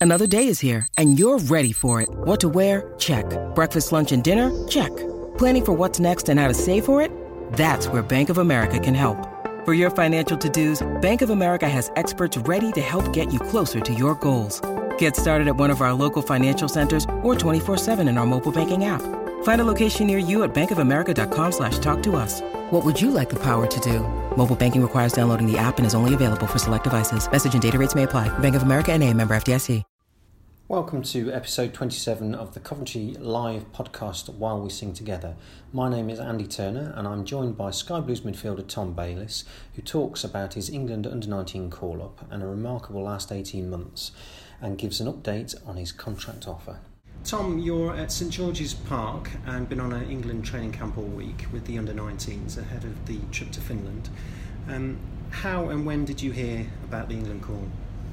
Another day is here, and you're ready for it. What to wear? Check. Breakfast, lunch, and dinner? Check. Planning for what's next and how to save for it? That's where Bank of America can help. For your financial to-dos, Bank of America has experts ready to help get you closer to your goals. Get started at one of our local financial centers or 24/7 in our mobile banking app. Find a location near you at bankofamerica.com/talktous. What would you like the power to do? Mobile banking requires downloading the app and is only available for select devices. Message and data rates may apply. Bank of America N.A., member FDIC. Welcome to episode 27 of the Coventry Live podcast While We Sing Together. My name is Andy Turner and I'm joined by Sky Blues midfielder Tom Bayliss, who talks about his England under-19 call-up and a remarkable last 18 months and gives an update on his contract offer. Tom, you're at St George's Park and been on an England training camp all week with the under-19s ahead of the trip to Finland. How and when did you hear about the England call?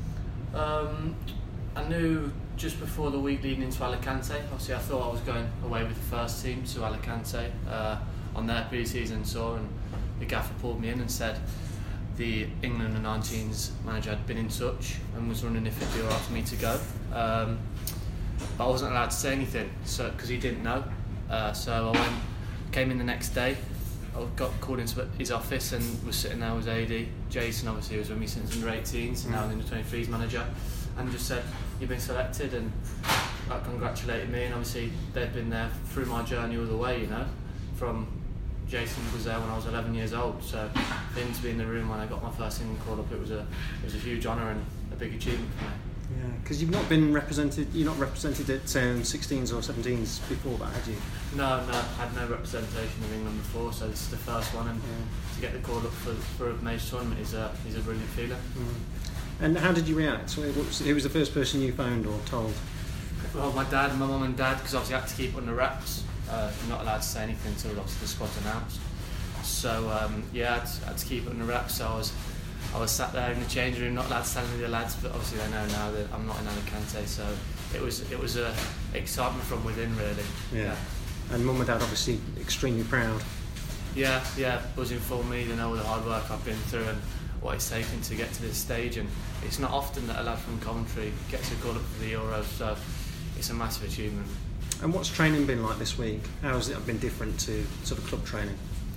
I knew just before the week leading into Alicante. Obviously, I thought I was going away with the first team to Alicante on their pre-season tour, and the gaffer pulled me in and said the England under-19s manager had been in touch and was wondering if it'd be alright for me to go. But I wasn't allowed to say anything, so because he didn't know. So I came in the next day. I got called into his office and was sitting there with AD. Jason obviously was with me since under 18s, and now the under 23s manager, and just said, "You've been selected," and congratulated me. And obviously they'd been there through my journey all the way, you know, from Jason was there when I was 11 years old. So for him to be in the room when I got my first England call up, it was a huge honour and a big achievement for me. Yeah, because you've not been represented. You're not represented at 16s or 17s before that, had you? No, I had no representation of England before, so this is the first one, and to get the call up for a major tournament is a brilliant feeling. And how did you react? Who was the first person you phoned or told? Well, my mum and dad, because obviously I had to keep under wraps. You're not allowed to say anything until obviously the squad's announced. So I had to keep it under wraps. So I was sat there in the change room, not allowed to tell any of the lads, but obviously they know now that I'm not in Alicante. So it was a excitement from within, really. Yeah. And mum and dad obviously extremely proud. Yeah, buzzing for me. They know all the hard work I've been through and what it's taken to get to this stage, and it's not often that a lad from Coventry gets a call up for the Euros, so it's a massive achievement. And what's training been like this week? How has it been different to sort of club training?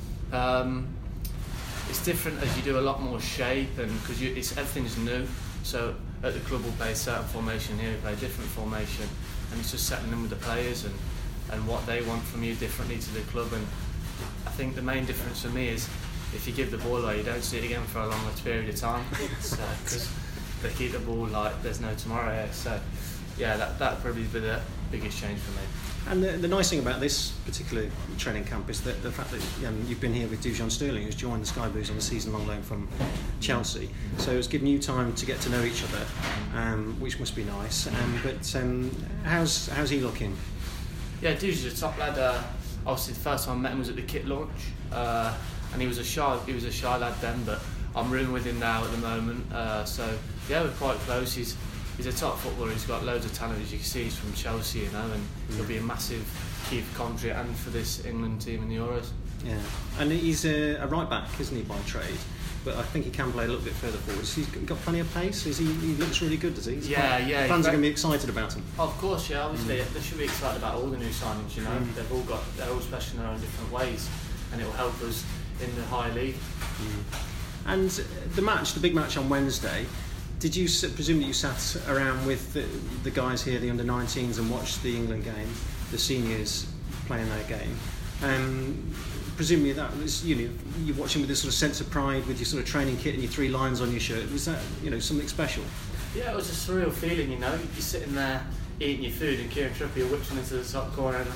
It's different as you do a lot more shape, and because everything's new. So at the club we'll play a certain formation, here we play a different formation, and it's just settling in with the players and what they want from you differently to the club. And I think the main difference for me is if you give the ball away, you don't see it again for a longer period of time, because they keep the ball like there's no tomorrow here. So yeah, that probably be the biggest change for me. And the nice thing about this particular training camp is that the fact that you've been here with Dujon Sterling, who's joined the Sky Blues on a season-long loan from Chelsea. So it's given you time to get to know each other, which must be nice. But how's he looking? Yeah, Dujon's a top lad. Obviously, the first time I met him was at the kit launch, and he was a shy lad then. But I'm rooming with him now at the moment. So yeah, we're quite close. He's a top footballer. He's got loads of talent, as you can see. He's from Chelsea, you know, and he'll be a massive key for Coventry and for this England team in the Euros. Yeah, and he's a right back, isn't he, by trade? But I think he can play a little bit further forward. He's got plenty of pace. He looks really good, does he? Yeah. Fans are going to be excited about him. Of course, yeah. Obviously, they should be excited about all the new signings. You know, they're all special in their own different ways, and it will help us in the high league. And the big match on Wednesday. Did you presume that you sat around with the guys here, the under-19s, and watched the England game, the seniors playing their game? Presumably that was, you're watching with this sort of sense of pride, with your sort of training kit and your 3 lions on your shirt. Was that, something special? Yeah, it was a surreal feeling. You're sitting there eating your food, and Kieran Trippier whips one into the top corner, and the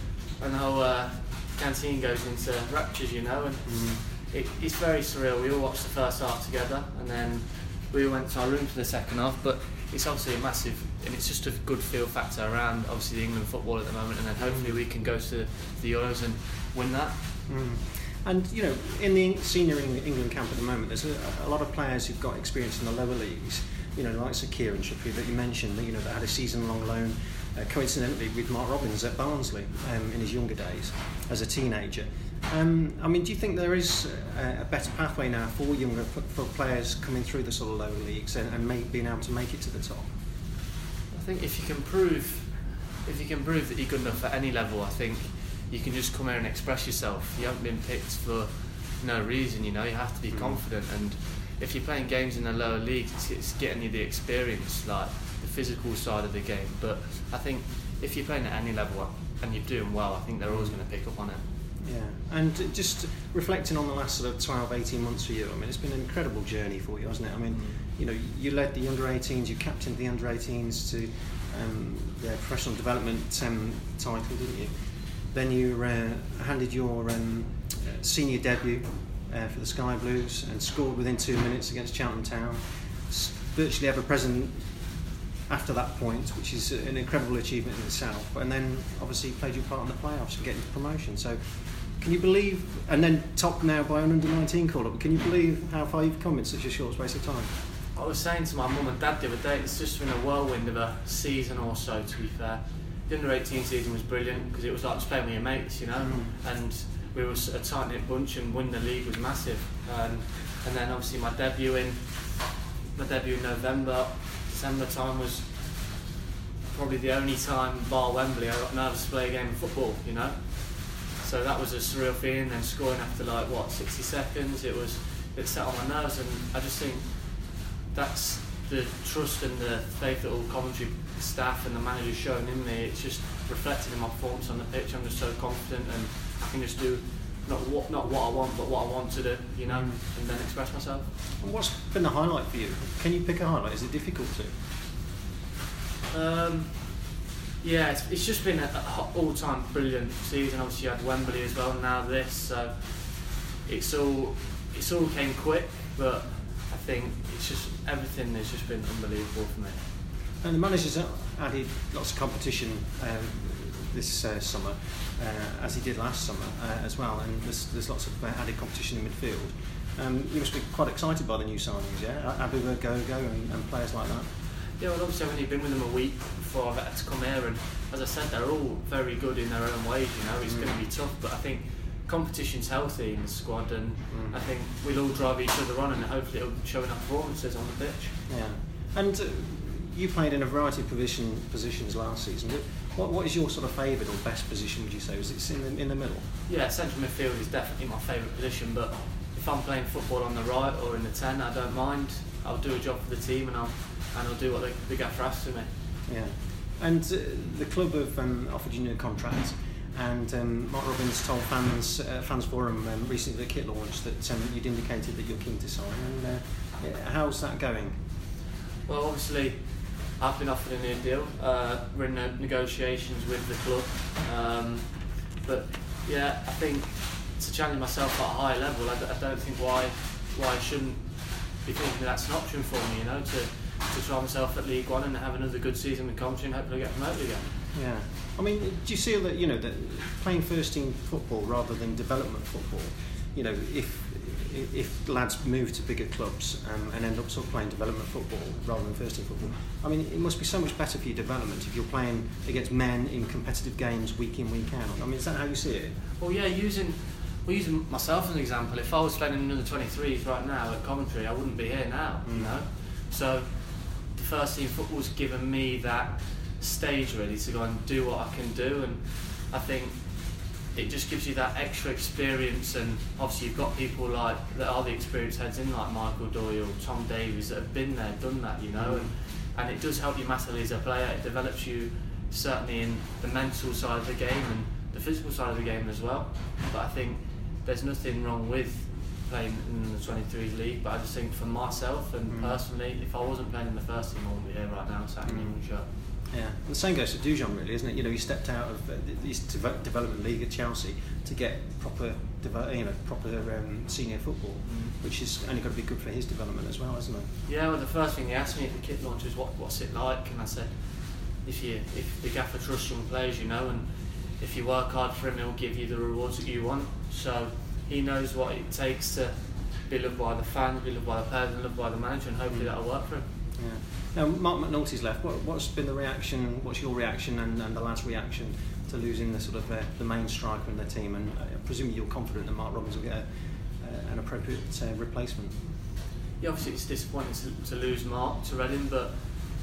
whole canteen goes into raptures, and it's very surreal. We all watched the first half together, and then we went to our room for the second half, but it's obviously a massive, and it's just a good feel factor around obviously the England football at the moment, and then hopefully we can go to the Euros and win that. And in the senior England camp at the moment, there's a lot of players who've got experience in the lower leagues, like Kieran Trippier that you mentioned, that had a season-long loan coincidentally with Mark Robins at Barnsley in his younger days as a teenager. Do you think there is a better pathway now for younger for players coming through the sort of lower leagues and being able to make it to the top? think if you can prove that you're good enough at any level, I think you can just come here and express yourself. You haven't been picked for no reason, you know. You have to be confident, and if you're playing games in the lower league, it's getting you the experience, like the physical side of the game. But I think if you're playing at any level and you're doing well, I think they're always going to pick up on it. Yeah, and just reflecting on the last sort of 12, 18 months for you, I mean, it's been an incredible journey for you, hasn't it? I mean, you know, you led the under-18s, you captained the under-18s to the professional development title, didn't you? Then you handed your senior debut for the Sky Blues and scored within 2 minutes against Cheltenham Town. Virtually ever present after that point, which is an incredible achievement in itself. And then obviously played your part in the playoffs and getting promotion. So can you believe, and then topped now by an under-19 call-up, can you believe how far you've come in such a short space of time? I was saying to my mum and dad the other day, it's just been a whirlwind of a season or so, to be fair. The under-18 season was brilliant because it was like just playing with your mates, you know, and we were a tight-knit bunch, and winning the league was massive. And then obviously my debut in November, December time was probably the only time, bar Wembley, I got nervous to play a game of football, you know. So that was a surreal feeling. Then scoring after 60 seconds, it set on my nerves, and I just think that's the trust and the faith that all Coventry staff and the manager's shown in me. It's just reflected in my performance on the pitch. I'm just so confident, and I can just do not what I want, but what I want to do, you know, and then express myself. And what's been the highlight for you? Can you pick a highlight? Is it difficult to? Yeah, it's just been an all-time brilliant season. Obviously, you had Wembley as well, and now this. So it's all came quick, but I think it's just everything has just been unbelievable for me. And the manager's added lots of competition this summer, as he did last summer as well, and there's lots of added competition in midfield. You must be quite excited by the new signings, yeah? Abuba, Gogo and players like that. Yeah, well, obviously I've only been with them a week before I've had to come here, and as I said, they're all very good in their own ways, you know. It's going to be tough, but I think competition's healthy in the squad, and I think we'll all drive each other on, and hopefully it'll show in our performances on the pitch. Yeah, and you played in a variety of positions last season. What is your sort of favourite or best position, would you say? Is it in the middle? Yeah, central midfield is definitely my favourite position, but if I'm playing football on the right or in the 10, I don't mind. I'll do a job for the team, and I'll do what the gaffer asks of me. Yeah, and the club have offered you a new contract, and Mark Robins told Fans Forum recently at the kit launch that you'd indicated that you're keen to sign. And how's that going? Well, obviously I've been offered a new deal. We're in negotiations with the club, but yeah, I think to challenge myself at a higher level, I don't think why I shouldn't be thinking that's an option for me, you know, to try myself at League One and have another good season with Coventry and hopefully get promoted again. Yeah, I mean, do you feel that, you know, that playing first team football rather than development football, you know, if lads move to bigger clubs and end up sort of playing development football rather than first team football, I mean, it must be so much better for your development if you're playing against men in competitive games week in, week out. I mean, is that how you see it? Well, yeah, using myself as an example, if I was playing in under 23s right now at Coventry, I wouldn't be here now, you know. So the first team football's given me that stage really to go and do what I can do, and I think it just gives you that extra experience. And obviously you've got people like that are the experienced heads in, like Michael Doyle, Tom Davies, that have been there, done that, you know, and it does help you massively as a player. It develops you certainly in the mental side of the game and the physical side of the game as well. But I think there's nothing wrong with playing in the 23s league, but I just think for myself and personally, if I wasn't playing in the first team, I wouldn't be here right now sat in the England shirt. Yeah, and the same goes to Dujon really, isn't it? You know, he stepped out of the development league at Chelsea to get proper senior football, which is only got to be good for his development as well, isn't it? Yeah, well, the first thing he asked me at the kit launch was what's it like, and I said, if the gaffer trusts young players, you know, and if you work hard for him, he'll give you the rewards that you want. So he knows what it takes to be loved by the fans, be loved by the players, and loved by the manager, and hopefully that'll work for him. Yeah. Now, Mark McNulty's left. What's been the reaction? What's your reaction and the lad's reaction to losing the sort of the main striker in their team? And I presume you're confident that Mark Robins will get an appropriate replacement. Yeah, obviously it's disappointing to lose Mark to Reading, but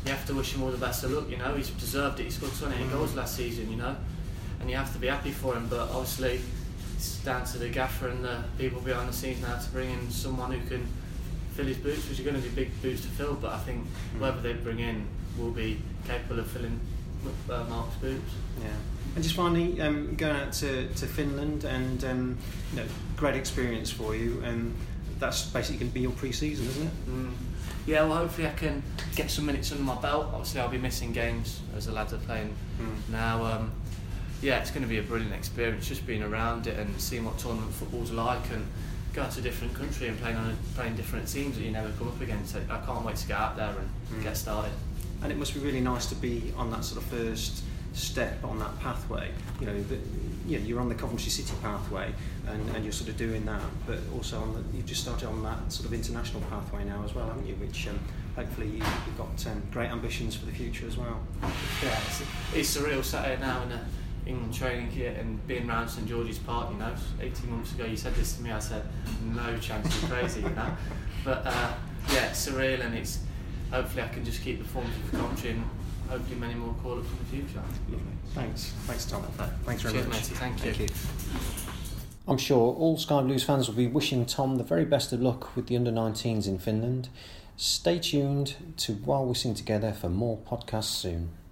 you have to wish him all the best of luck. You know, he's deserved it. He scored 28 goals last season. You know, and you have to be happy for him. But obviously, it's down to the gaffer and the people behind the scenes now to bring in someone who can fill his boots, which are going to be big boots to fill. But I think whoever they bring in will be capable of filling Mark's boots. Yeah. And just finally, going out to Finland, and you know, great experience for you, and that's basically going to be your pre-season, isn't it? Yeah, well, hopefully I can get some minutes under my belt. Obviously, I'll be missing games as the lads are playing now. Yeah, it's going to be a brilliant experience, just being around it and seeing what tournament football's like, and going to a different country and playing different teams that you never come up against. So I can't wait to get out there and get started. And it must be really nice to be on that sort of first step on that pathway. You know, you're on the Coventry City pathway, and you're sort of doing that, but also you've just started on that sort of international pathway now as well, haven't you? Which hopefully you've got great ambitions for the future as well. Yeah, it's surreal Saturday now in the England training kit and being around St George's Park. You know, 18 months ago you said this to me, I said no chance, you're crazy, you know. But yeah, it's surreal, and it's hopefully I can just keep the form of the Coventry and hopefully many more call-ups in the future. Lovely. Thanks Tom. Thanks very Cheers, much. Matey. Thank you. I'm sure all Sky Blues fans will be wishing Tom the very best of luck with the under-19s in Finland. Stay tuned to While We Sing Together for more podcasts soon.